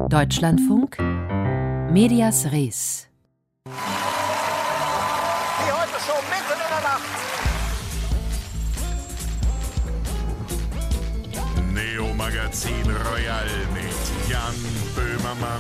Deutschlandfunk, Medias Res. Die heute schon mitten in der Nacht. Neo Magazin Royal mit Jan Böhmermann.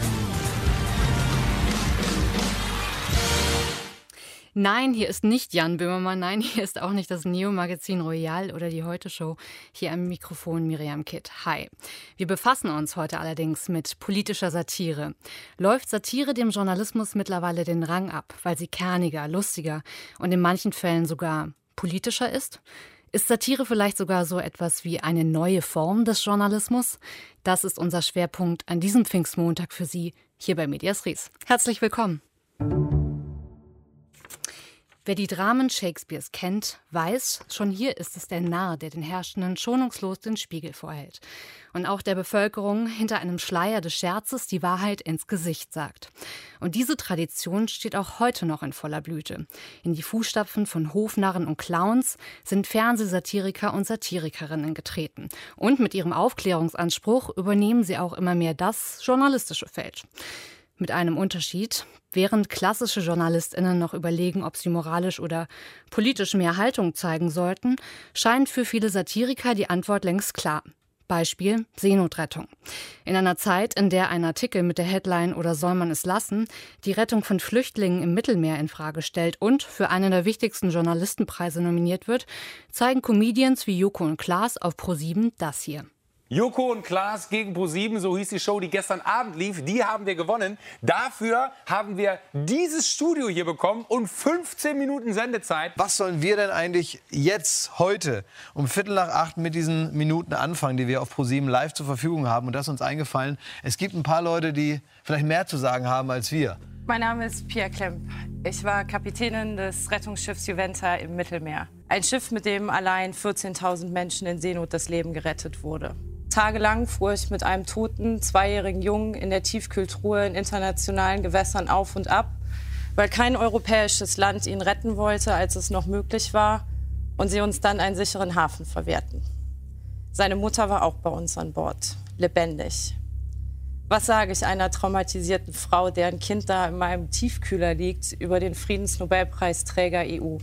Nein, hier ist nicht Jan Böhmermann, nein, hier ist auch nicht das Neo-Magazin Royal oder die Heute-Show. Hier am Mikrofon Miriam Kitt. Hi. Wir befassen uns heute allerdings mit politischer Satire. Läuft Satire dem Journalismus mittlerweile den Rang ab, weil sie kerniger, lustiger und in manchen Fällen sogar politischer ist? Ist Satire vielleicht sogar so etwas wie eine neue Form des Journalismus? Das ist unser Schwerpunkt an diesem Pfingstmontag für Sie hier bei Medias Res. Herzlich willkommen. Wer die Dramen Shakespeares kennt, weiß, schon hier ist es der Narr, der den Herrschenden schonungslos den Spiegel vorhält. Und auch der Bevölkerung hinter einem Schleier des Scherzes die Wahrheit ins Gesicht sagt. Und diese Tradition steht auch heute noch in voller Blüte. In die Fußstapfen von Hofnarren und Clowns sind Fernsehsatiriker und Satirikerinnen getreten. Und mit ihrem Aufklärungsanspruch übernehmen sie auch immer mehr das journalistische Feld. Mit einem Unterschied: Während klassische JournalistInnen noch überlegen, ob sie moralisch oder politisch mehr Haltung zeigen sollten, scheint für viele Satiriker die Antwort längst klar. Beispiel Seenotrettung. In einer Zeit, in der ein Artikel mit der Headline "Oder soll man es lassen?" die Rettung von Flüchtlingen im Mittelmeer in Frage stellt und für einen der wichtigsten Journalistenpreise nominiert wird, zeigen Comedians wie Joko und Klaas auf ProSieben das hier. Joko und Klaas gegen ProSieben, so hieß die Show, die gestern Abend lief. Die haben wir gewonnen. Dafür haben wir dieses Studio hier bekommen und 15 Minuten Sendezeit. Was sollen wir denn eigentlich jetzt, heute, um 7:45 mit diesen Minuten anfangen, die wir auf ProSieben live zur Verfügung haben? Und das ist uns eingefallen. Es gibt ein paar Leute, die vielleicht mehr zu sagen haben als wir. Mein Name ist Pia Klemp. Ich war Kapitänin des Rettungsschiffs Juventa im Mittelmeer. Ein Schiff, mit dem allein 14.000 Menschen in Seenot das Leben gerettet wurde. Tagelang fuhr ich mit einem toten, 2-jährigen Jungen in der Tiefkühltruhe in internationalen Gewässern auf und ab, weil kein europäisches Land ihn retten wollte, als es noch möglich war, und sie uns dann einen sicheren Hafen verwehrten. Seine Mutter war auch bei uns an Bord, lebendig. Was sage ich einer traumatisierten Frau, deren Kind da in meinem Tiefkühler liegt, über den Friedensnobelpreisträger EU?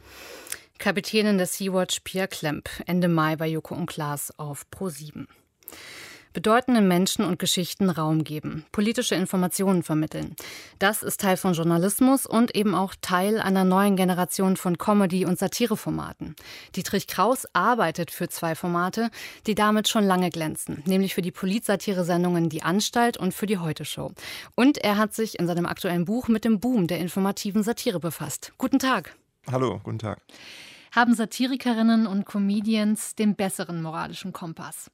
Kapitänin der Sea-Watch Pia Klemp, Ende Mai bei Joko und Klaas auf ProSieben. Bedeutenden Menschen und Geschichten Raum geben, politische Informationen vermitteln. Das ist Teil von Journalismus und eben auch Teil einer neuen Generation von Comedy- und Satireformaten. Dietrich Kraus arbeitet für 2 Formate, die damit schon lange glänzen, nämlich für die Polit-Satire-Sendungen Die Anstalt und für die Heute-Show. Und er hat sich in seinem aktuellen Buch mit dem Boom der informativen Satire befasst. Guten Tag. Hallo, guten Tag. Haben Satirikerinnen und Comedians den besseren moralischen Kompass?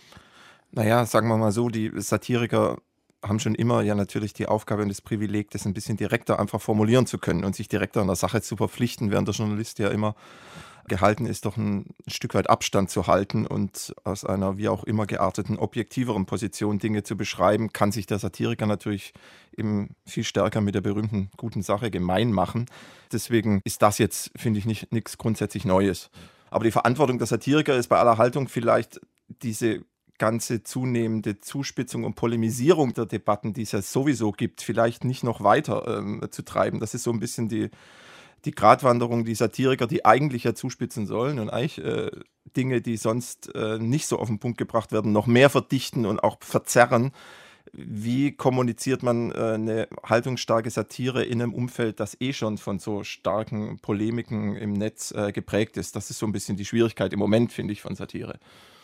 Naja, sagen wir mal so, die Satiriker haben schon immer ja natürlich die Aufgabe und das Privileg, das ein bisschen direkter einfach formulieren zu können und sich direkter an der Sache zu verpflichten, während der Journalist ja immer gehalten ist, doch ein Stück weit Abstand zu halten und aus einer wie auch immer gearteten, objektiveren Position Dinge zu beschreiben, kann sich der Satiriker natürlich eben viel stärker mit der berühmten guten Sache gemein machen. Deswegen ist das jetzt, finde ich, nichts grundsätzlich Neues. Aber die Verantwortung der Satiriker ist bei aller Haltung vielleicht diese ganze zunehmende Zuspitzung und Polemisierung der Debatten, die es ja sowieso gibt, vielleicht nicht noch weiter zu treiben. Das ist so ein bisschen die Gratwanderung, die Satiriker, die eigentlich ja zuspitzen sollen und eigentlich Dinge, die sonst nicht so auf den Punkt gebracht werden, noch mehr verdichten und auch verzerren. Wie kommuniziert man eine haltungsstarke Satire in einem Umfeld, das schon von so starken Polemiken im Netz geprägt ist? Das ist so ein bisschen die Schwierigkeit im Moment, finde ich, von Satire.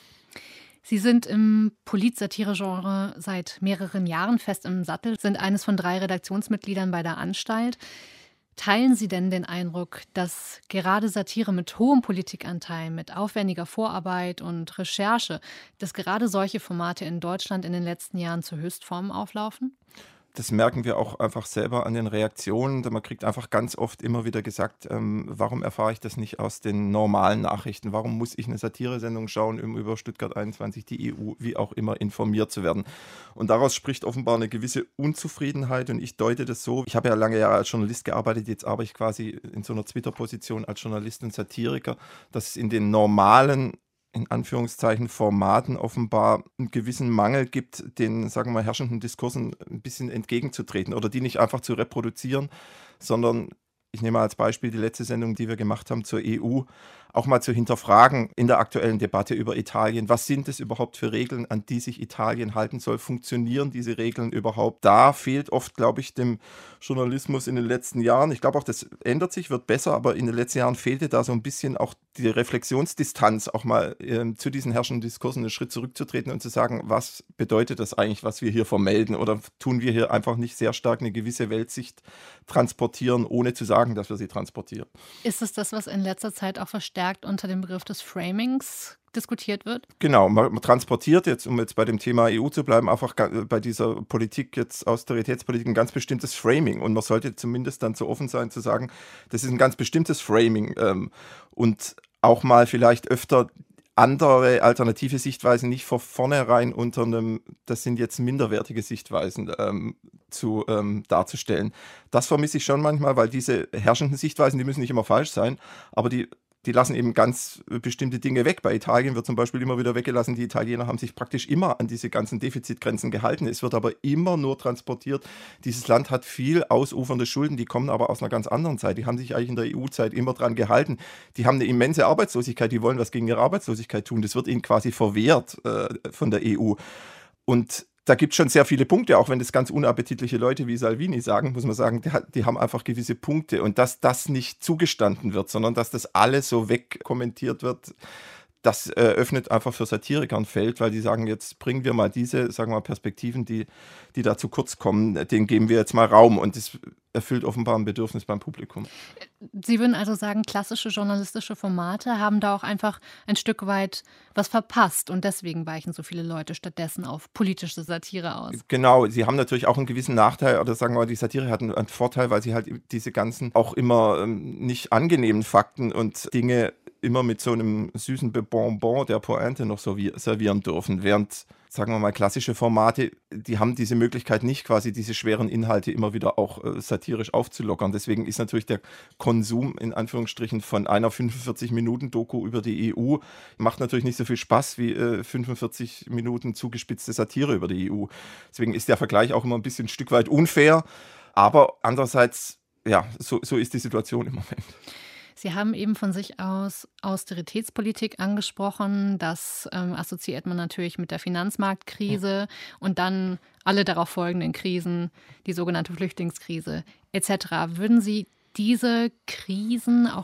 Sie sind im Polit-Satire-Genre seit mehreren Jahren fest im Sattel, sind eines von 3 Redaktionsmitgliedern bei der Anstalt. Teilen Sie denn den Eindruck, dass gerade Satire mit hohem Politikanteil, mit aufwendiger Vorarbeit und Recherche, dass gerade solche Formate in Deutschland in den letzten Jahren zu Höchstformen auflaufen? Das merken wir auch einfach selber an den Reaktionen. Man kriegt einfach ganz oft immer wieder gesagt, warum erfahre ich das nicht aus den normalen Nachrichten? Warum muss ich eine Satiresendung schauen, um über Stuttgart 21, die EU, wie auch immer, informiert zu werden? Und daraus spricht offenbar eine gewisse Unzufriedenheit und ich deute das so. Ich habe ja lange Jahre als Journalist gearbeitet, jetzt arbeite ich quasi in so einer Twitter-Position als Journalist und Satiriker, dass es in den normalen in Anführungszeichen Formaten offenbar einen gewissen Mangel gibt, den, sagen wir mal, herrschenden Diskursen ein bisschen entgegenzutreten oder die nicht einfach zu reproduzieren, sondern ich nehme mal als Beispiel die letzte Sendung, die wir gemacht haben zur EU, auch mal zu hinterfragen in der aktuellen Debatte über Italien. Was sind es überhaupt für Regeln, an die sich Italien halten soll? Funktionieren diese Regeln überhaupt? Da fehlt oft, glaube ich, dem Journalismus in den letzten Jahren. Ich glaube auch, das ändert sich, wird besser, aber in den letzten Jahren fehlte da so ein bisschen auch die Reflexionsdistanz, auch mal zu diesen herrschenden Diskursen einen Schritt zurückzutreten und zu sagen, was bedeutet das eigentlich, was wir hier vermelden? Oder tun wir hier einfach nicht sehr stark eine gewisse Weltsicht transportieren, ohne zu sagen, dass wir sie transportieren? Ist es das, was in letzter Zeit auch verstärkt unter dem Begriff des Framings diskutiert wird? Genau, man transportiert jetzt, um jetzt bei dem Thema EU zu bleiben, einfach bei dieser Politik, jetzt Austeritätspolitik, ein ganz bestimmtes Framing. Und man sollte zumindest dann so offen sein, zu sagen, das ist ein ganz bestimmtes Framing. Und auch mal vielleicht öfter andere alternative Sichtweisen nicht von vornherein unter einem, das sind jetzt minderwertige Sichtweisen darzustellen. Das vermisse ich schon manchmal, weil diese herrschenden Sichtweisen, die müssen nicht immer falsch sein, aber die lassen eben ganz bestimmte Dinge weg. Bei Italien wird zum Beispiel immer wieder weggelassen, die Italiener haben sich praktisch immer an diese ganzen Defizitgrenzen gehalten. Es wird aber immer nur transportiert, dieses Land hat viel ausufernde Schulden, die kommen aber aus einer ganz anderen Zeit. Die haben sich eigentlich in der EU-Zeit immer dran gehalten. Die haben eine immense Arbeitslosigkeit, die wollen was gegen ihre Arbeitslosigkeit tun. Das wird ihnen quasi verwehrt von der EU. Und da gibt es schon sehr viele Punkte, auch wenn das ganz unappetitliche Leute wie Salvini sagen, muss man sagen, die haben einfach gewisse Punkte. Und dass das nicht zugestanden wird, sondern dass das alles so wegkommentiert wird, das öffnet einfach für Satiriker ein Feld, weil die sagen, jetzt bringen wir mal diese, sagen wir mal, Perspektiven, die da zu kurz kommen, denen geben wir jetzt mal Raum. Und das erfüllt offenbar ein Bedürfnis beim Publikum. Sie würden also sagen, klassische journalistische Formate haben da auch einfach ein Stück weit was verpasst und deswegen weichen so viele Leute stattdessen auf politische Satire aus. Genau, sie haben natürlich auch einen gewissen Nachteil, oder sagen wir mal, die Satire hat einen Vorteil, weil sie halt diese ganzen auch immer nicht angenehmen Fakten und Dinge immer mit so einem süßen Bonbon der Pointe noch servieren dürfen, während, sagen wir mal, klassische Formate, die haben diese Möglichkeit nicht, quasi diese schweren Inhalte immer wieder auch satirisch aufzulockern. Deswegen ist natürlich der Konsum, in Anführungsstrichen, von einer 45-Minuten-Doku über die EU, macht natürlich nicht so viel Spaß wie 45 Minuten zugespitzte Satire über die EU. Deswegen ist der Vergleich auch immer ein bisschen ein Stück weit unfair, aber andererseits, ja, so ist die Situation im Moment. Sie haben eben von sich aus Austeritätspolitik angesprochen. Das assoziiert man natürlich mit der Finanzmarktkrise und dann alle darauf folgenden Krisen, die sogenannte Flüchtlingskrise etc. Würden Sie diese Krisen auch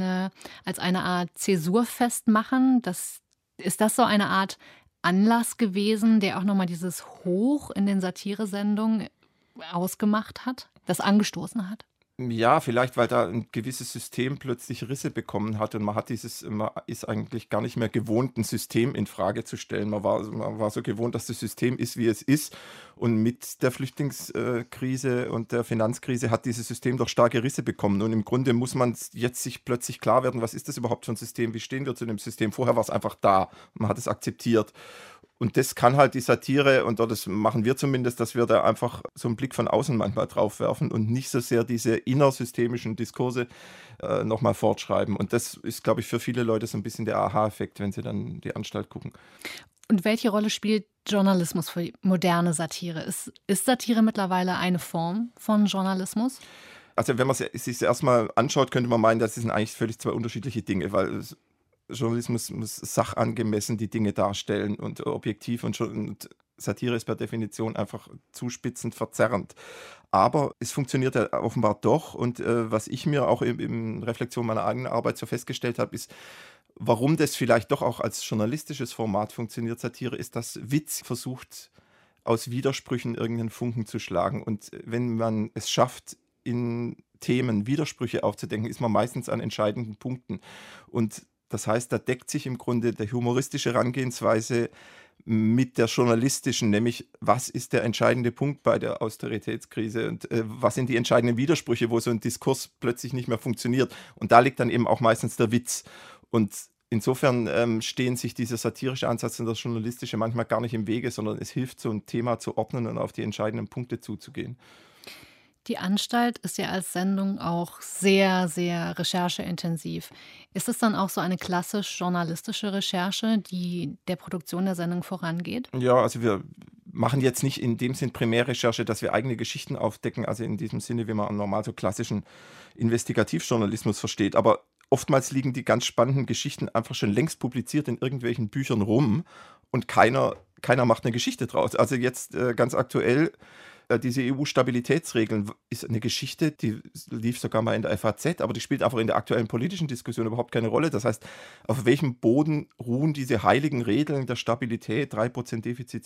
als eine Art Zäsur festmachen? Ist das so eine Art Anlass gewesen, der auch nochmal dieses Hoch in den Satiresendungen ausgemacht hat, das angestoßen hat? Ja, vielleicht, weil da ein gewisses System plötzlich Risse bekommen hat und man ist eigentlich gar nicht mehr gewohnt, ein System in Frage zu stellen. Man war so gewohnt, dass das System ist, wie es ist. Und mit der Flüchtlingskrise und der Finanzkrise hat dieses System doch starke Risse bekommen. Und im Grunde muss man jetzt sich plötzlich klar werden, was ist das überhaupt für ein System? Wie stehen wir zu dem System? Vorher war es einfach da. Man hat es akzeptiert. Und das kann halt die Satire, und das machen wir zumindest, dass wir da einfach so einen Blick von außen manchmal drauf werfen und nicht so sehr diese innersystemischen Diskurse nochmal fortschreiben. Und das ist, glaube ich, für viele Leute so ein bisschen der Aha-Effekt, wenn sie dann die Anstalt gucken. Und welche Rolle spielt Journalismus für moderne Satire? Ist Satire mittlerweile eine Form von Journalismus? Also wenn man es sich erstmal anschaut, könnte man meinen, das sind eigentlich völlig zwei unterschiedliche Dinge, weil Journalismus muss sachangemessen die Dinge darstellen und objektiv und Satire ist per Definition einfach zuspitzend, verzerrend. Aber es funktioniert ja offenbar doch und was ich mir auch in Reflexion meiner eigenen Arbeit so festgestellt habe, ist, warum das vielleicht doch auch als journalistisches Format funktioniert, Satire, ist, dass Witz versucht, aus Widersprüchen irgendeinen Funken zu schlagen. Und wenn man es schafft, in Themen Widersprüche aufzudenken, ist man meistens an entscheidenden Punkten. Und das heißt, da deckt sich im Grunde der humoristische Herangehensweise mit der journalistischen, nämlich was ist der entscheidende Punkt bei der Austeritätskrise und was sind die entscheidenden Widersprüche, wo so ein Diskurs plötzlich nicht mehr funktioniert. Und da liegt dann eben auch meistens der Witz. Und insofern stehen sich dieser satirische Ansatz und das journalistische manchmal gar nicht im Wege, sondern es hilft, so ein Thema zu ordnen und auf die entscheidenden Punkte zuzugehen. Die Anstalt ist ja als Sendung auch sehr, sehr rechercheintensiv. Ist es dann auch so eine klassisch journalistische Recherche, die der Produktion der Sendung vorangeht? Ja, also wir machen jetzt nicht in dem Sinn Primärrecherche, dass wir eigene Geschichten aufdecken, also in diesem Sinne, wie man normal so klassischen Investigativjournalismus versteht. Aber oftmals liegen die ganz spannenden Geschichten einfach schon längst publiziert in irgendwelchen Büchern rum und keiner macht eine Geschichte draus. Also jetzt ganz aktuell, diese EU-Stabilitätsregeln ist eine Geschichte, die lief sogar mal in der FAZ, aber die spielt einfach in der aktuellen politischen Diskussion überhaupt keine Rolle. Das heißt, auf welchem Boden ruhen diese heiligen Regeln der Stabilität, 3% Defizit,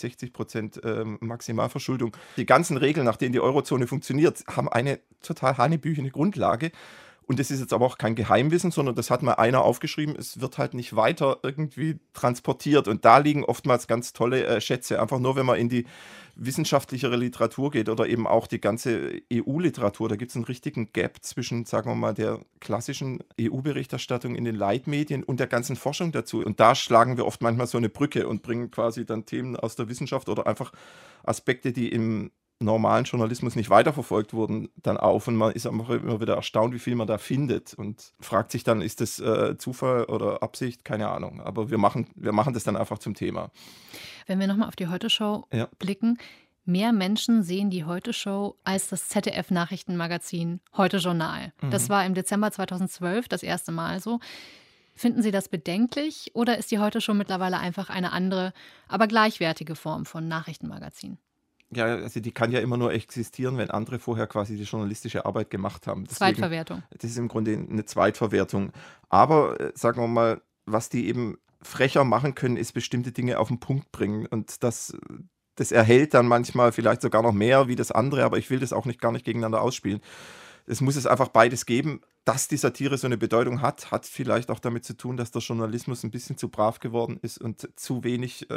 60% Maximalverschuldung? Die ganzen Regeln, nach denen die Eurozone funktioniert, haben eine total hanebüchene Grundlage. Und das ist jetzt aber auch kein Geheimwissen, sondern das hat mal einer aufgeschrieben, es wird halt nicht weiter irgendwie transportiert. Und da liegen oftmals ganz tolle Schätze. Einfach nur, wenn man in die wissenschaftlichere Literatur geht oder eben auch die ganze EU-Literatur, da gibt es einen richtigen Gap zwischen, sagen wir mal, der klassischen EU-Berichterstattung in den Leitmedien und der ganzen Forschung dazu. Und da schlagen wir oft manchmal so eine Brücke und bringen quasi dann Themen aus der Wissenschaft oder einfach Aspekte, die im normalen Journalismus nicht weiterverfolgt wurden, dann auf. Und man ist einfach immer wieder erstaunt, wie viel man da findet und fragt sich dann, ist das Zufall oder Absicht? Keine Ahnung. Aber wir machen das dann einfach zum Thema. Wenn wir nochmal auf die Heute-Show blicken, mehr Menschen sehen die Heute-Show als das ZDF-Nachrichtenmagazin Heute-Journal. Das war im Dezember 2012 das erste Mal so. Finden Sie das bedenklich oder ist die Heute-Show mittlerweile einfach eine andere, aber gleichwertige Form von Nachrichtenmagazin? Ja, also die kann ja immer nur existieren, wenn andere vorher quasi die journalistische Arbeit gemacht haben. Deswegen, Zweitverwertung. Das ist im Grunde eine Zweitverwertung. Aber sagen wir mal, was die eben frecher machen können, ist bestimmte Dinge auf den Punkt bringen. Und das erhält dann manchmal vielleicht sogar noch mehr wie das andere, aber ich will das auch gar nicht gegeneinander ausspielen. Es muss es einfach beides geben. Dass die Satire so eine Bedeutung hat vielleicht auch damit zu tun, dass der Journalismus ein bisschen zu brav geworden ist und zu wenig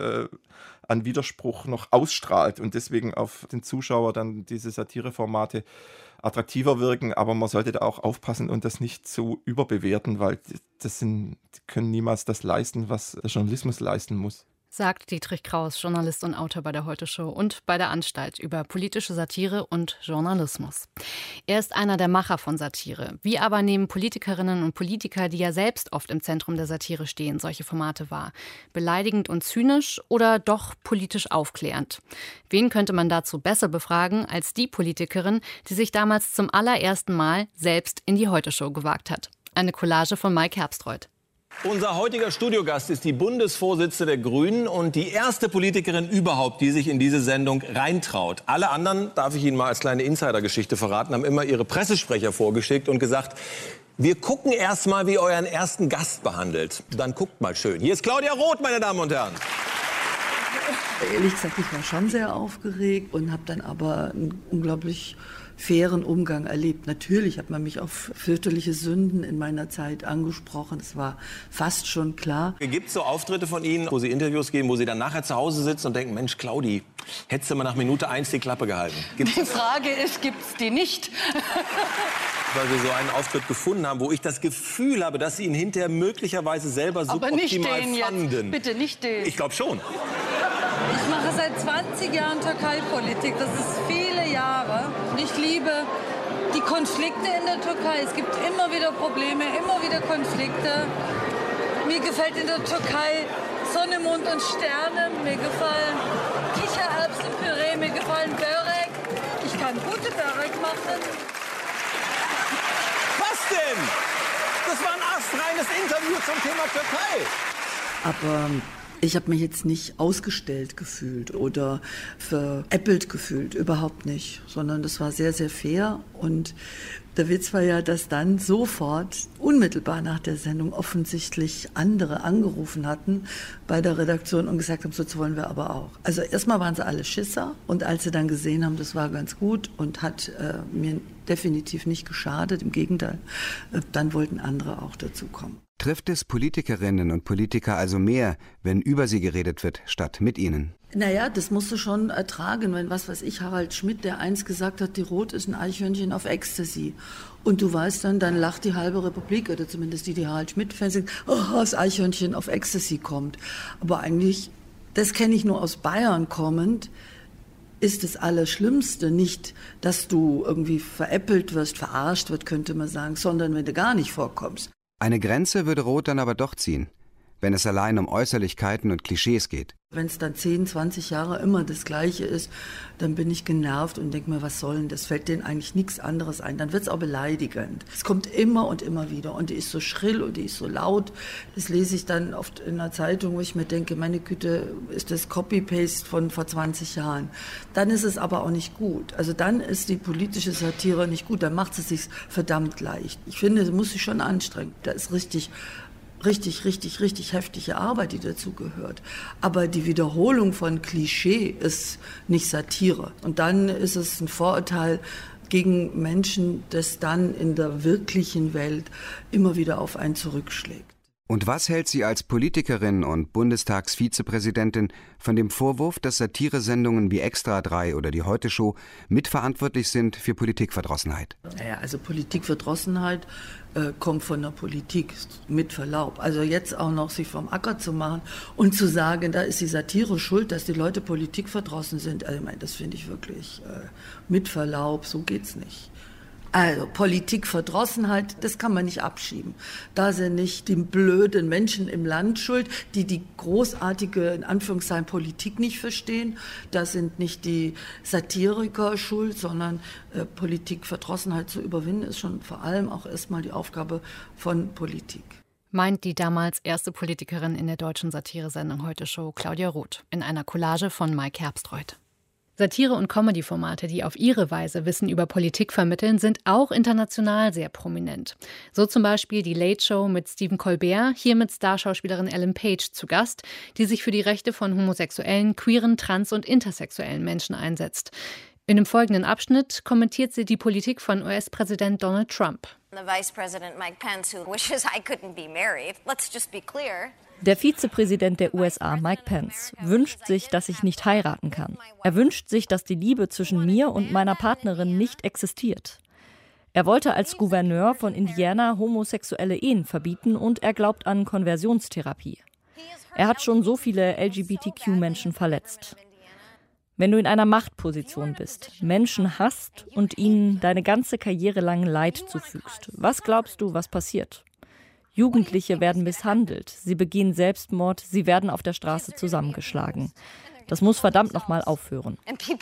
an Widerspruch noch ausstrahlt und deswegen auf den Zuschauer dann diese Satireformate attraktiver wirken. Aber man sollte da auch aufpassen und das nicht zu überbewerten, weil die können niemals das leisten, was der Journalismus leisten muss. Sagt Dietrich Kraus, Journalist und Autor bei der Heute-Show und bei der Anstalt über politische Satire und Journalismus. Er ist einer der Macher von Satire. Wie aber nehmen Politikerinnen und Politiker, die ja selbst oft im Zentrum der Satire stehen, solche Formate wahr? Beleidigend und zynisch oder doch politisch aufklärend? Wen könnte man dazu besser befragen als die Politikerin, die sich damals zum allerersten Mal selbst in die Heute-Show gewagt hat? Eine Collage von Mike Herbstreuth. Unser heutiger Studiogast ist die Bundesvorsitzende der Grünen und die erste Politikerin überhaupt, die sich in diese Sendung reintraut. Alle anderen, darf ich Ihnen mal als kleine Insidergeschichte verraten, haben immer ihre Pressesprecher vorgeschickt und gesagt, wir gucken erst mal, wie ihr euren ersten Gast behandelt. Dann guckt mal schön. Hier ist Claudia Roth, meine Damen und Herren. Ehrlich gesagt, ich war schon sehr aufgeregt und habe dann aber einen unglaublich fairen Umgang erlebt. Natürlich hat man mich auf fürchterliche Sünden in meiner Zeit angesprochen. Das war fast schon klar. Gibt es so Auftritte von Ihnen, wo Sie Interviews geben, wo Sie dann nachher zu Hause sitzen und denken, Mensch, Claudi, hättest du mal nach Minute 1 die Klappe gehalten? Gibt's die Frage ist, gibt es die nicht? Weil wir so einen Auftritt gefunden haben, wo ich das Gefühl habe, dass Sie ihn hinterher möglicherweise selber suboptimal fanden. Jetzt. Bitte nicht den. Ich glaube schon. Ich mache seit 20 Jahren Türkei-Politik. Das ist viele Jahre. Und ich liebe die Konflikte in der Türkei. Es gibt immer wieder Probleme, immer wieder Konflikte. Mir gefällt in der Türkei Sonne, Mond und Sterne. Mir gefallen Kichererbsenpüree, mir gefallen Börek. Ich kann gute Börek machen. Was denn? Das war ein astreines Interview zum Thema Türkei. Aber ich habe mich jetzt nicht ausgestellt gefühlt oder veräppelt gefühlt, überhaupt nicht, sondern das war sehr, sehr fair. Und der Witz war ja, dass dann sofort, unmittelbar nach der Sendung, offensichtlich andere angerufen hatten bei der Redaktion und gesagt haben, so wollen wir aber auch. Also erstmal waren sie alle Schisser und als sie dann gesehen haben, das war ganz gut und hat mir definitiv nicht geschadet, im Gegenteil, dann wollten andere auch dazukommen. Trifft es Politikerinnen und Politiker also mehr, wenn über sie geredet wird, statt mit ihnen? Naja, das musst du schon ertragen, wenn, was weiß ich, Harald Schmidt, der einst gesagt hat, die Roth ist ein Eichhörnchen auf Ecstasy. Und du weißt dann lacht die halbe Republik, oder zumindest die Harald Schmidt-Fans sagen, oh, das Eichhörnchen auf Ecstasy kommt. Aber eigentlich, das kenne ich nur aus Bayern kommend, ist das Allerschlimmste nicht, dass du irgendwie veräppelt wirst, verarscht wird, könnte man sagen, sondern wenn du gar nicht vorkommst. Eine Grenze würde Roth dann aber doch ziehen, wenn es allein um Äußerlichkeiten und Klischees geht. Wenn es dann 10, 20 Jahre immer das Gleiche ist, dann bin ich genervt und denke mir, was soll denn das? Fällt denen eigentlich nichts anderes ein. Dann wird es auch beleidigend. Es kommt immer und immer wieder und die ist so schrill und die ist so laut. Das lese ich dann oft in einer Zeitung, wo ich mir denke, meine Güte, ist das Copy-Paste von vor 20 Jahren. Dann ist es aber auch nicht gut. Also dann ist die politische Satire nicht gut. Dann macht es sich verdammt leicht. Ich finde, es muss sich schon anstrengen. Da ist richtig heftige Arbeit, die dazu gehört. Aber die Wiederholung von Klischee ist nicht Satire. Und dann ist es ein Vorurteil gegen Menschen, das dann in der wirklichen Welt immer wieder auf einen zurückschlägt. Und was hält sie als Politikerin und Bundestagsvizepräsidentin von dem Vorwurf, dass Satiresendungen wie Extra 3 oder die Heute-Show mitverantwortlich sind für Politikverdrossenheit? Naja, also Politikverdrossenheit kommt von der Politik, mit Verlaub. Also jetzt auch noch sich vom Acker zu machen und zu sagen, da ist die Satire schuld, dass die Leute politikverdrossen sind. Also ich meine, das finde ich wirklich mit Verlaub, so geht's nicht. Also Politikverdrossenheit, das kann man nicht abschieben. Da sind nicht die blöden Menschen im Land schuld, die großartige, in Anführungszeichen, Politik nicht verstehen. Da sind nicht die Satiriker schuld, sondern Politikverdrossenheit zu überwinden, ist schon vor allem auch erstmal die Aufgabe von Politik. Meint die damals erste Politikerin in der deutschen Satiresendung Heute-Show, Claudia Roth, in einer Collage von Mike Herbstreuth. Satire- und Comedy-Formate, die auf ihre Weise Wissen über Politik vermitteln, sind auch international sehr prominent. So zum Beispiel die Late Show mit Stephen Colbert, hier mit Starschauspielerin Ellen Page zu Gast, die sich für die Rechte von homosexuellen, queeren, trans- und intersexuellen Menschen einsetzt. In dem folgenden Abschnitt kommentiert sie die Politik von US-Präsident Donald Trump. The Vice President Mike Pence, who wishes I couldn't be married. Let's just be clear. Der Vizepräsident der USA, Mike Pence, wünscht sich, dass ich nicht heiraten kann. Er wünscht sich, dass die Liebe zwischen mir und meiner Partnerin nicht existiert. Er wollte als Gouverneur von Indiana homosexuelle Ehen verbieten und er glaubt an Konversionstherapie. Er hat schon so viele LGBTQ-Menschen verletzt. Wenn du in einer Machtposition bist, Menschen hasst und ihnen deine ganze Karriere lang Leid zufügst, was glaubst du, was passiert? Jugendliche werden misshandelt, sie begehen Selbstmord, sie werden auf der Straße zusammengeschlagen. Das muss verdammt nochmal aufhören.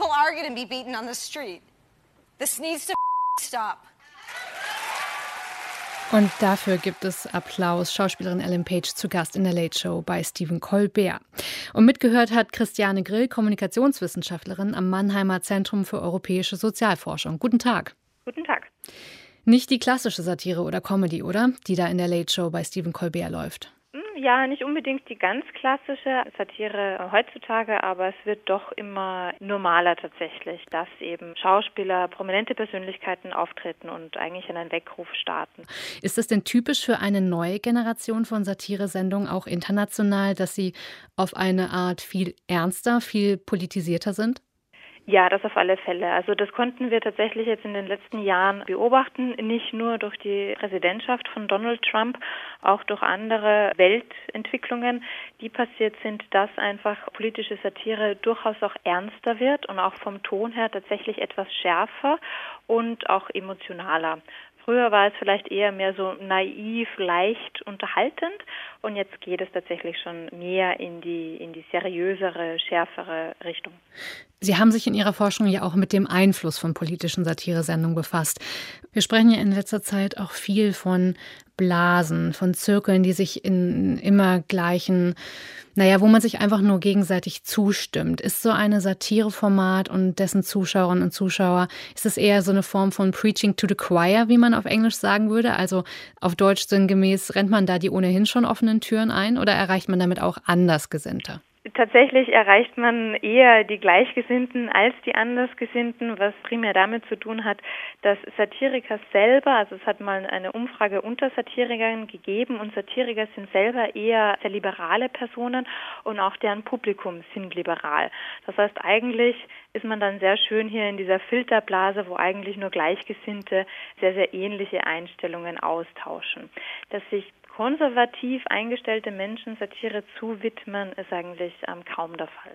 Und dafür gibt es Applaus. Schauspielerin Ellen Page zu Gast in der Late Show bei Stephen Colbert. Und mitgehört hat Christiane Grill, Kommunikationswissenschaftlerin am Mannheimer Zentrum für europäische Sozialforschung. Guten Tag. Guten Tag. Nicht die klassische Satire oder Comedy, oder? Die da in der Late Show bei Stephen Colbert läuft. Ja, nicht unbedingt die ganz klassische Satire heutzutage, aber es wird doch immer normaler tatsächlich, dass eben Schauspieler, prominente Persönlichkeiten auftreten und eigentlich einen Weckruf starten. Ist es denn typisch für eine neue Generation von Satiresendungen, auch international, dass sie auf eine Art viel ernster, viel politisierter sind? Ja, das auf alle Fälle. Also das konnten wir tatsächlich jetzt in den letzten Jahren beobachten, nicht nur durch die Präsidentschaft von Donald Trump, auch durch andere Weltentwicklungen, die passiert sind, dass einfach politische Satire durchaus auch ernster wird und auch vom Ton her tatsächlich etwas schärfer und auch emotionaler. Früher war es vielleicht eher mehr so naiv, leicht unterhaltend und jetzt geht es tatsächlich schon mehr in die seriösere, schärfere Richtung. Sie haben sich in Ihrer Forschung ja auch mit dem Einfluss von politischen Satiresendungen befasst. Wir sprechen ja in letzter Zeit auch viel von Blasen, von Zirkeln, die sich in immer gleichen, wo man sich einfach nur gegenseitig zustimmt. Ist so eine Satireformat und dessen Zuschauerinnen und Zuschauer, ist es eher so eine Form von Preaching to the Choir, wie man auf Englisch sagen würde? Also auf Deutsch sinngemäß, rennt man da die ohnehin schon offenen Türen ein oder erreicht man damit auch Andersgesinnte? Tatsächlich erreicht man eher die Gleichgesinnten als die Andersgesinnten, was primär damit zu tun hat, dass Satiriker selber, also es hat mal eine Umfrage unter Satirikern gegeben und Satiriker sind selber eher sehr liberale Personen und auch deren Publikum sind liberal. Das heißt, eigentlich ist man dann sehr schön hier in dieser Filterblase, wo eigentlich nur Gleichgesinnte sehr, sehr ähnliche Einstellungen austauschen. Dass sich konservativ eingestellte Menschen Satire zuwidmen, ist eigentlich kaum der Fall.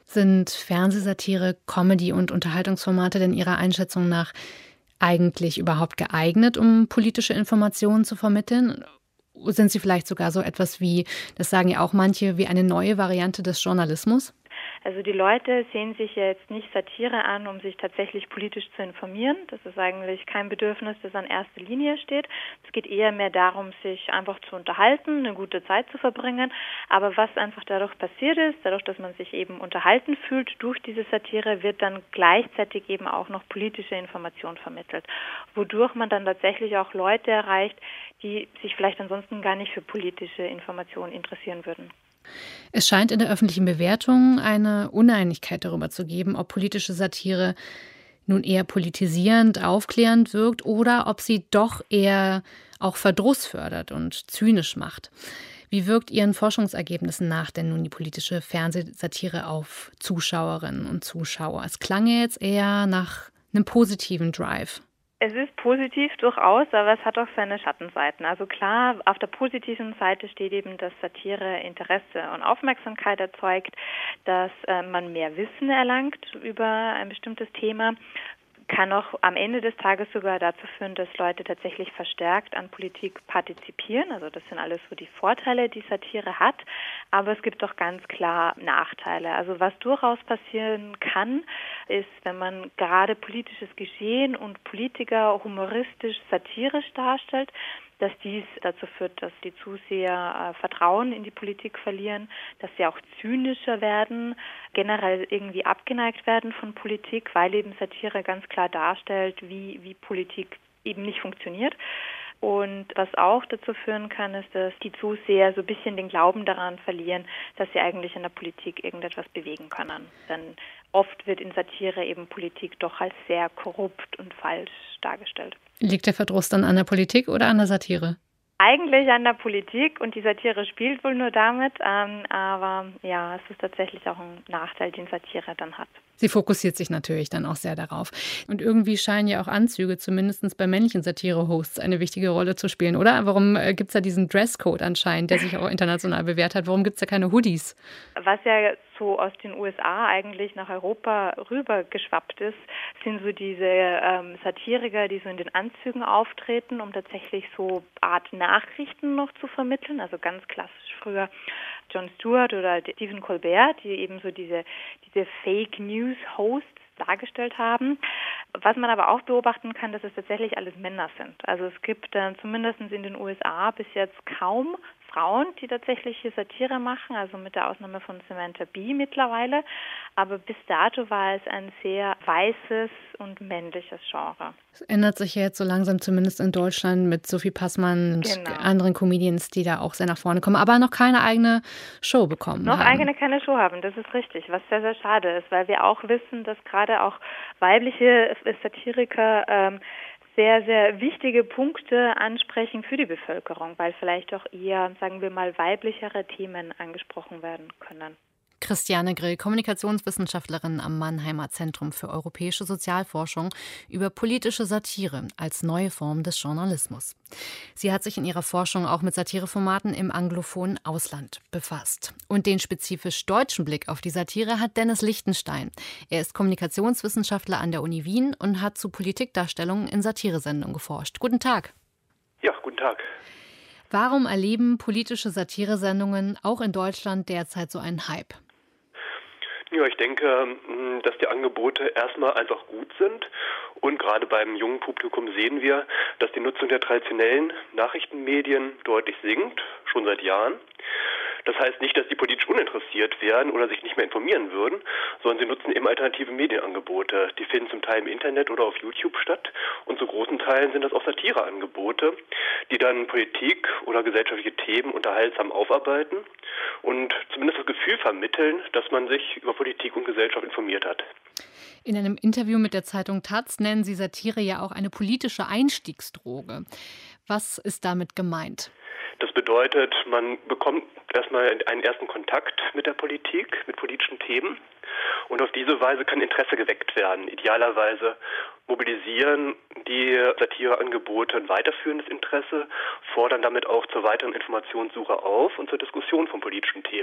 Sind Fernsehsatire, Comedy und Unterhaltungsformate denn Ihrer Einschätzung nach eigentlich überhaupt geeignet, um politische Informationen zu vermitteln? Sind sie vielleicht sogar so etwas wie, das sagen ja auch manche, wie eine neue Variante des Journalismus? Also die Leute sehen sich ja jetzt nicht Satire an, um sich tatsächlich politisch zu informieren. Das ist eigentlich kein Bedürfnis, das an erster Linie steht. Es geht eher mehr darum, sich einfach zu unterhalten, eine gute Zeit zu verbringen. Aber was einfach dadurch passiert ist, dadurch, dass man sich eben unterhalten fühlt durch diese Satire, wird dann gleichzeitig eben auch noch politische Information vermittelt, wodurch man dann tatsächlich auch Leute erreicht, die sich vielleicht ansonsten gar nicht für politische Informationen interessieren würden. Es scheint in der öffentlichen Bewertung eine Uneinigkeit darüber zu geben, ob politische Satire nun eher politisierend, aufklärend wirkt oder ob sie doch eher auch Verdruss fördert und zynisch macht. Wie wirkt Ihren Forschungsergebnissen nach denn nun die politische Fernsehsatire auf Zuschauerinnen und Zuschauer? Es klang ja jetzt eher nach einem positiven Drive. Es ist positiv durchaus, aber es hat auch seine Schattenseiten. Also klar, auf der positiven Seite steht eben, dass Satire Interesse und Aufmerksamkeit erzeugt, dass man mehr Wissen erlangt über ein bestimmtes Thema. Kann auch am Ende des Tages sogar dazu führen, dass Leute tatsächlich verstärkt an Politik partizipieren. Also das sind alles so die Vorteile, die Satire hat. Aber es gibt auch ganz klar Nachteile. Also was durchaus passieren kann, ist, wenn man gerade politisches Geschehen und Politiker humoristisch satirisch darstellt, dass dies dazu führt, dass die Zuseher Vertrauen in die Politik verlieren, dass sie auch zynischer werden, generell irgendwie abgeneigt werden von Politik, weil eben Satire ganz klar darstellt, wie Politik eben nicht funktioniert. Und was auch dazu führen kann, ist, dass die Zuseher so ein bisschen den Glauben daran verlieren, dass sie eigentlich in der Politik irgendetwas bewegen können. Denn oft wird in Satire eben Politik doch als sehr korrupt und falsch dargestellt. Liegt der Verdruss dann an der Politik oder an der Satire? Eigentlich an der Politik und die Satire spielt wohl nur damit, aber ja, es ist tatsächlich auch ein Nachteil, den Satire dann hat. Sie fokussiert sich natürlich dann auch sehr darauf. Und irgendwie scheinen ja auch Anzüge, zumindest bei männlichen Satire-Hosts, eine wichtige Rolle zu spielen, oder? Warum gibt es da diesen Dresscode anscheinend, der sich auch international bewährt hat? Warum gibt es da keine Hoodies? Was ja so aus den USA eigentlich nach Europa rübergeschwappt ist, sind so diese Satiriker, die so in den Anzügen auftreten, um tatsächlich so Art Nachrichten noch zu vermitteln. Also ganz klassisch früher Jon Stewart oder Stephen Colbert, die eben so diese Fake News Hosts dargestellt haben. Was man aber auch beobachten kann, dass es tatsächlich alles Männer sind. Also es gibt zumindest in den USA bis jetzt kaum Frauen, die tatsächlich hier Satire machen, also mit der Ausnahme von Samantha Bee mittlerweile. Aber bis dato war es ein sehr weißes und männliches Genre. Es ändert sich ja jetzt so langsam, zumindest in Deutschland, mit Sophie Passmann und anderen Comedians, die da auch sehr nach vorne kommen, aber noch keine eigene Show bekommen haben. Keine Show haben, das ist richtig, was sehr, sehr schade ist, weil wir auch wissen, dass gerade auch weibliche Satiriker sehr, sehr wichtige Punkte ansprechen für die Bevölkerung, weil vielleicht auch eher, sagen wir mal, weiblichere Themen angesprochen werden können. Christiane Grill, Kommunikationswissenschaftlerin am Mannheimer Zentrum für europäische Sozialforschung, über politische Satire als neue Form des Journalismus. Sie hat sich in ihrer Forschung auch mit Satireformaten im anglophonen Ausland befasst. Und den spezifisch deutschen Blick auf die Satire hat Dennis Lichtenstein. Er ist Kommunikationswissenschaftler an der Uni Wien und hat zu Politikdarstellungen in Satiresendungen geforscht. Guten Tag. Ja, guten Tag. Warum erleben politische Satiresendungen auch in Deutschland derzeit so einen Hype? Ja, ich denke, dass die Angebote erstmal einfach gut sind. Und gerade beim jungen Publikum sehen wir, dass die Nutzung der traditionellen Nachrichtenmedien deutlich sinkt, schon seit Jahren. Das heißt nicht, dass die politisch uninteressiert wären oder sich nicht mehr informieren würden, sondern sie nutzen eben alternative Medienangebote. Die finden zum Teil im Internet oder auf YouTube statt und zu großen Teilen sind das auch Satireangebote, die dann Politik oder gesellschaftliche Themen unterhaltsam aufarbeiten und zumindest das Gefühl vermitteln, dass man sich über Politik und Gesellschaft informiert hat. In einem Interview mit der Zeitung taz nennen Sie Satire ja auch eine politische Einstiegsdroge. Was ist damit gemeint? Das bedeutet, man bekommt erstmal einen ersten Kontakt mit der Politik, mit politischen Themen und auf diese Weise kann Interesse geweckt werden. Idealerweise mobilisieren die Satireangebote ein weiterführendes Interesse, fordern damit auch zur weiteren Informationssuche auf und zur Diskussion von politischen Themen.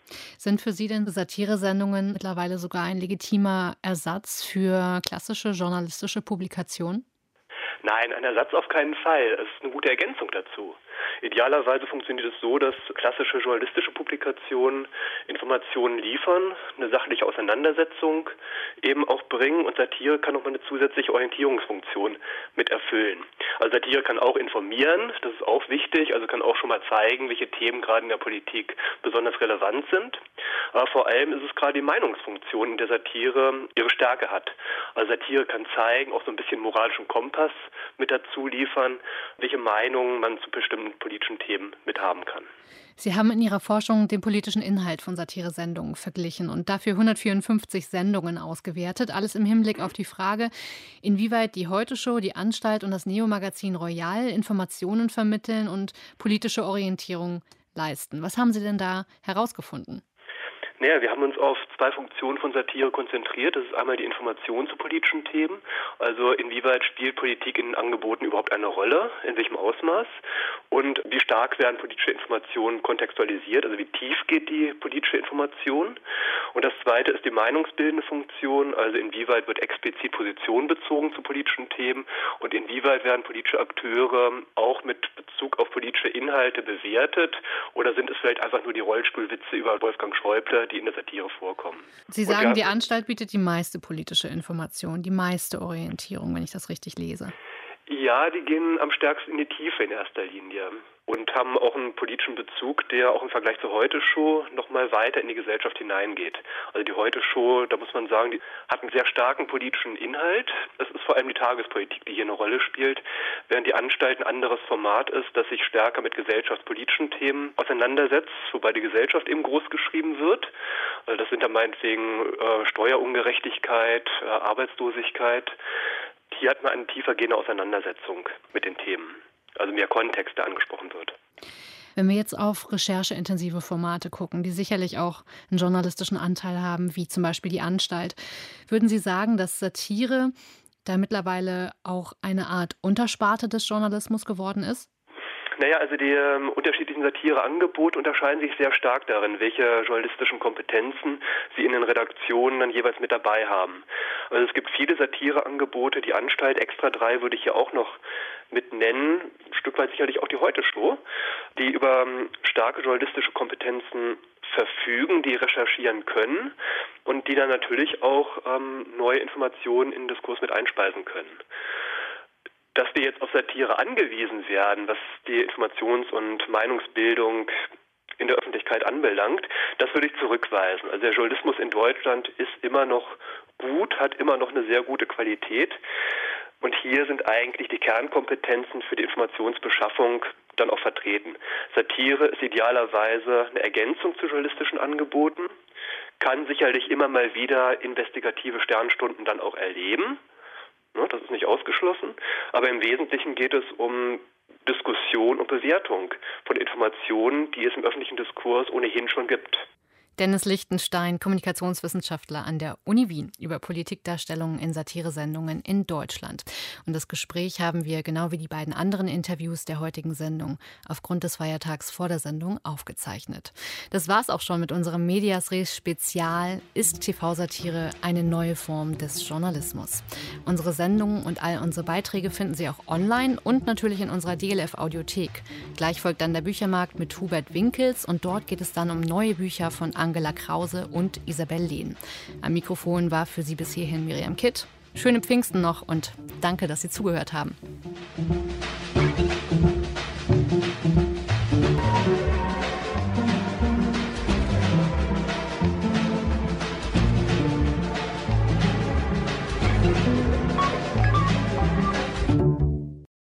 Sind für Sie denn Satiresendungen mittlerweile sogar ein legitimer Ersatz für klassische journalistische Publikationen? Nein, ein Ersatz auf keinen Fall. Es ist eine gute Ergänzung dazu. Idealerweise funktioniert es so, dass klassische journalistische Publikationen Informationen liefern, eine sachliche Auseinandersetzung eben auch bringen und Satire kann nochmal eine zusätzliche Orientierungsfunktion mit erfüllen. Also Satire kann auch informieren, das ist auch wichtig, also kann auch schon mal zeigen, welche Themen gerade in der Politik besonders relevant sind. Aber vor allem ist es gerade die Meinungsfunktion, in der Satire ihre Stärke hat. Also Satire kann zeigen, auch so ein bisschen moralischen Kompass mit dazu liefern, welche Meinungen man zu bestimmten politischen Themen mit haben kann. Sie haben in Ihrer Forschung den politischen Inhalt von Satiresendungen verglichen und dafür 154 Sendungen ausgewertet. Alles im Hinblick auf die Frage, inwieweit die Heute-Show, die Anstalt und das Neo-Magazin Royal Informationen vermitteln und politische Orientierung leisten. Was haben Sie denn da herausgefunden? Naja, wir haben uns auf zwei Funktionen von Satire konzentriert. Das ist einmal die Information zu politischen Themen, also inwieweit spielt Politik in den Angeboten überhaupt eine Rolle, in welchem Ausmaß und wie stark werden politische Informationen kontextualisiert, also wie tief geht die politische Information. Und das zweite ist die meinungsbildende Funktion, also inwieweit wird explizit Position bezogen zu politischen Themen und inwieweit werden politische Akteure auch mit Bezug auf politische Inhalte bewertet oder sind es vielleicht einfach nur die Rollstuhlwitze über Wolfgang Schäuble, die in der Satire vorkommen. Sie sagen, die Anstalt bietet die meiste politische Information, die meiste Orientierung, wenn ich das richtig lese. Ja, die gehen am stärksten in die Tiefe in erster Linie und haben auch einen politischen Bezug, der auch im Vergleich zur Heute-Show noch mal weiter in die Gesellschaft hineingeht. Also die Heute-Show, da muss man sagen, die hat einen sehr starken politischen Inhalt. Es ist vor allem die Tagespolitik, die hier eine Rolle spielt, während die Anstalt ein anderes Format ist, das sich stärker mit gesellschaftspolitischen Themen auseinandersetzt, wobei die Gesellschaft eben groß geschrieben wird. Also das sind dann meinetwegen Steuerungerechtigkeit, Arbeitslosigkeit. Hier hat man eine tiefergehende Auseinandersetzung mit den Themen, also mehr Kontext, der angesprochen wird. Wenn wir jetzt auf rechercheintensive Formate gucken, die sicherlich auch einen journalistischen Anteil haben, wie zum Beispiel die Anstalt, würden Sie sagen, dass Satire da mittlerweile auch eine Art Untersparte des Journalismus geworden ist? Naja, also die unterschiedlichen Satireangebote unterscheiden sich sehr stark darin, welche journalistischen Kompetenzen sie in den Redaktionen dann jeweils mit dabei haben. Also es gibt viele Satireangebote, die Anstalt Extra 3 würde ich hier auch noch mit nennen, ein Stück weit sicherlich auch die Heute-Show, die über starke journalistische Kompetenzen verfügen, die recherchieren können und die dann natürlich auch neue Informationen in den Diskurs mit einspeisen können. Dass wir jetzt auf Satire angewiesen werden, was die Informations- und Meinungsbildung in der Öffentlichkeit anbelangt, das würde ich zurückweisen. Also der Journalismus in Deutschland ist immer noch gut, hat immer noch eine sehr gute Qualität. Und hier sind eigentlich die Kernkompetenzen für die Informationsbeschaffung dann auch vertreten. Satire ist idealerweise eine Ergänzung zu journalistischen Angeboten, kann sicherlich immer mal wieder investigative Sternstunden dann auch erleben. Das ist nicht ausgeschlossen, aber im Wesentlichen geht es um Diskussion und Bewertung von Informationen, die es im öffentlichen Diskurs ohnehin schon gibt. Dennis Lichtenstein, Kommunikationswissenschaftler an der Uni Wien, über Politikdarstellungen in Satiresendungen in Deutschland. Und das Gespräch haben wir, genau wie die beiden anderen Interviews der heutigen Sendung, aufgrund des Feiertags vor der Sendung aufgezeichnet. Das war's auch schon mit unserem Medias Res Spezial. Ist TV-Satire eine neue Form des Journalismus? Unsere Sendungen und all unsere Beiträge finden Sie auch online und natürlich in unserer DLF-Audiothek. Gleich folgt dann der Büchermarkt mit Hubert Winkels und dort geht es dann um neue Bücher von Angela Krause und Isabel Lehn. Am Mikrofon war für Sie bis hierhin Miriam Kitt. Schöne Pfingsten noch und danke, dass Sie zugehört haben.